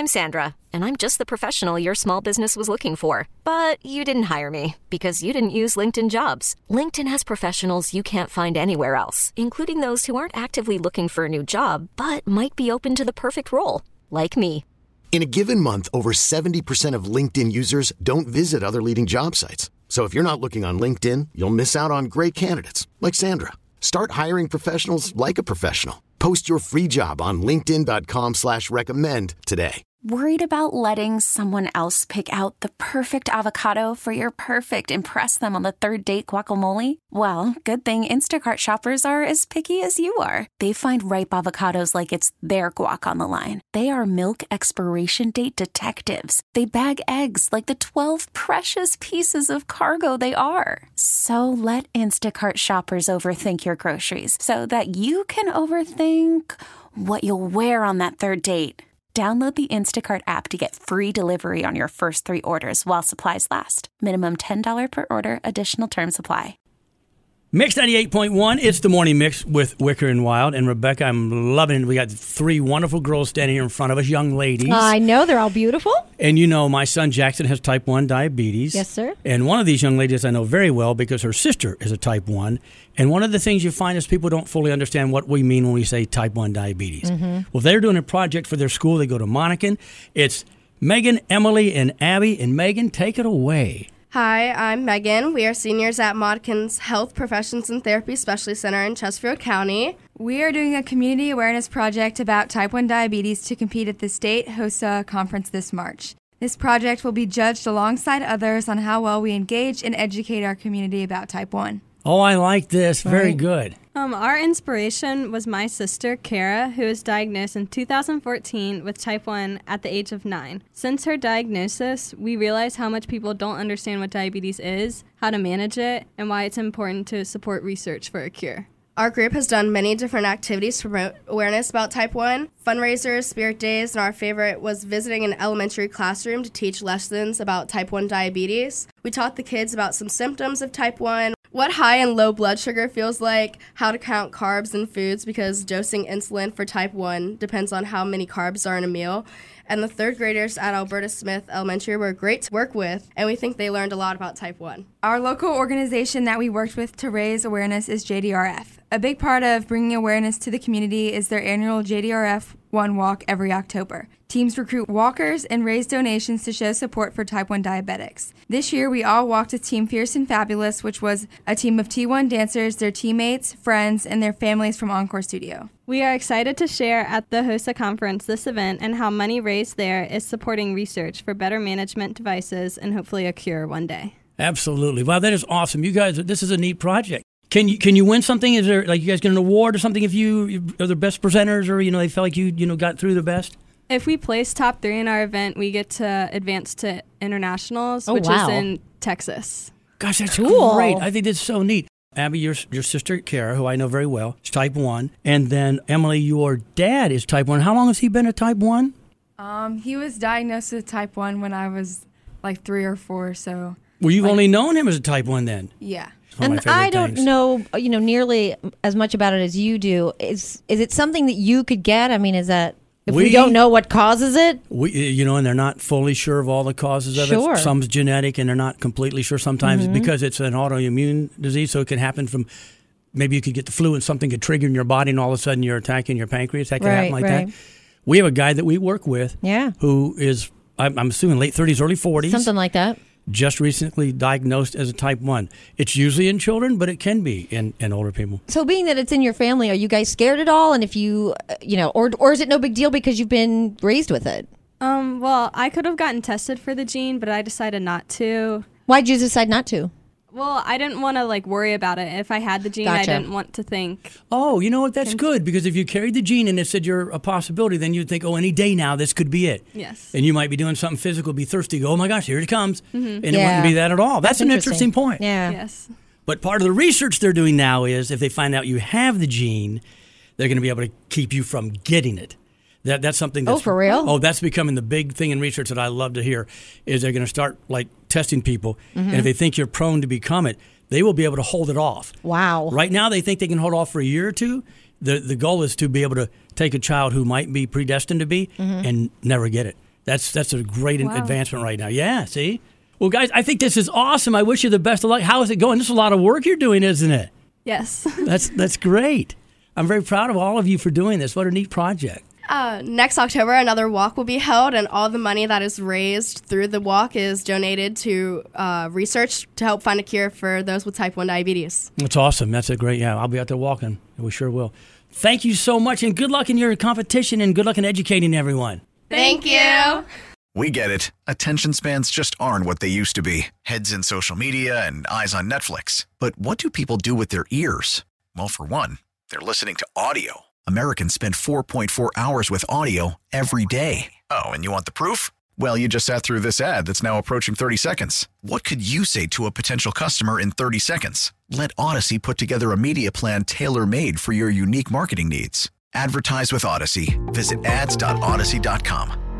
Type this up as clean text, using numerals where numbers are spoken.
I'm Sandra, and I'm just the professional your small business was looking for. But you didn't hire me because you didn't use LinkedIn Jobs. LinkedIn has professionals you can't find anywhere else, including those who aren't actively looking for a new job, but might be open to the perfect role, like me. In a given month, over 70% of LinkedIn users don't visit other leading job sites. So if you're not looking on LinkedIn, you'll miss out on great candidates like Sandra. Start hiring professionals like a professional. Post your free job on linkedin.com/recommend today. Worried about letting someone else pick out the perfect avocado for your perfect impress them on the third date guacamole? Well, good thing Instacart shoppers are as picky as you are. They find ripe avocados like it's their guac on the line. They are milk expiration date detectives. They bag eggs like the 12 precious pieces of cargo they are. So let Instacart shoppers overthink your groceries so that you can overthink what you'll wear on that third date. Download the Instacart app to get free delivery on your first 3 orders while supplies last. Minimum $10 per order. Additional terms apply. Mix 98.1, it's the morning mix with Wicker and Wild. And Rebecca, I'm loving it. We got 3 wonderful girls standing here in front of us, young ladies. I know, they're all beautiful. And you know, my son Jackson has type 1 diabetes. Yes, sir. And one of these young ladies I know very well because her sister is a type 1. And one of the things you find is people don't fully understand what we mean when we say type 1 diabetes. Mm-hmm. Well, they're doing a project for their school. They go to Monacan. It's Megan, Emily, and Abby. And Megan, take it away. Hi, I'm Megan. We are seniors at Monacan's Health Professions and Therapy Specialty Center in Chesterfield County. We are doing a community awareness project about type 1 diabetes to compete at the State HOSA conference this March. This project will be judged alongside others on how well we engage and educate our community about type 1. Oh, I like this. Very good. Our inspiration was my sister, Kara, who was diagnosed in 2014 with type 1 at the age of 9. Since her diagnosis, we realized how much people don't understand what diabetes is, how to manage it, and why it's important to support research for a cure. Our group has done many different activities to promote awareness about type 1, fundraisers, spirit days, and our favorite was visiting an elementary classroom to teach lessons about type 1 diabetes. We taught the kids about some symptoms of type 1, what high and low blood sugar feels like, how to count carbs in foods because dosing insulin for type 1 depends on how many carbs are in a meal. And the 3rd graders at Alberta Smith Elementary were great to work with, and we think they learned a lot about type 1. Our local organization that we worked with to raise awareness is JDRF. A big part of bringing awareness to the community is their annual JDRF One Walk every October. Teams recruit walkers and raise donations to show support for type 1 diabetics. This year, we all walked with Team Fierce and Fabulous, which was a team of T1 dancers, their teammates, friends, and their families from Encore Studio. We are excited to share at the HOSA conference this event and how money raised there is supporting research for better management devices and hopefully a cure one day. Absolutely. Wow, that is awesome. You guys, this is a neat project. Can you win something? Is there, like, you guys get an award or something if you are the best presenters or, they felt like you got through the best? If we place top 3 in our event, we get to advance to internationals, which wow. is in Texas. Gosh, that's cool. Great. I think that's so neat. Abby, your sister, Kara, who I know very well, is type 1. And then, Emily, your dad is type 1. How long has he been a type 1? He was diagnosed with type 1 when I was like 3 or 4, so... Well, you've only known him as a type 1 then? Yeah. And I don't know, nearly as much about it as you do. Is it something that you could get? I mean, is that... If we don't know what causes it? And they're not fully sure of all the causes of it. Some's genetic, and they're not completely sure sometimes because it's an autoimmune disease, so it can happen from, maybe you could get the flu and something could trigger in your body, and all of a sudden you're attacking your pancreas. That could happen like that. We have a guy that we work with who is, I'm assuming, late 30s, early 40s. Something like that. Just recently diagnosed as a type 1. It's usually in children, but it can be in older people. So being that it's in your family, are you guys scared at all? And if you, or is it no big deal because you've been raised with it? Well, I could have gotten tested for the gene, but I decided not to. Why'd you decide not to? Well, I didn't want to worry about it. If I had the gene, I didn't want to think. Oh, you know what? That's good, because if you carried the gene and it said you're a possibility, then you'd think, any day now this could be it. Yes. And you might be doing something physical, be thirsty, go, oh my gosh, here it comes. Mm-hmm. And it wouldn't be that at all. That's an interesting point. Yeah. Yes. But part of the research they're doing now is if they find out you have the gene, they're going to be able to keep you from getting it. That's something that's... Oh, for real? Oh, that's becoming the big thing in research that I love to hear, is they're going to start testing people. And if they think you're prone to become it, they will be able to hold it off. Wow. Right now, they think they can hold off for a year or two. The goal is to be able to take a child who might be predestined to be and never get it. That's a great advancement right now. Yeah, see? Well, guys, I think this is awesome. I wish you the best of luck. How is it going? This is a lot of work you're doing, isn't it? Yes. That's great. I'm very proud of all of you for doing this. What a neat project. Next October, another walk will be held, and all the money that is raised through the walk is donated to research to help find a cure for those with type 1 diabetes. That's awesome. That's a great, I'll be out there walking. We sure will. Thank you so much, and good luck in your competition, and good luck in educating everyone. Thank you. We get it. Attention spans just aren't what they used to be. Heads in social media and eyes on Netflix. But what do people do with their ears? Well, for one, they're listening to audio. Americans spend 4.4 hours with audio every day. Oh, and you want the proof? Well, you just sat through this ad that's now approaching 30 seconds. What could you say to a potential customer in 30 seconds? Let Odyssey put together a media plan tailor-made for your unique marketing needs. Advertise with Odyssey. Visit ads.odyssey.com.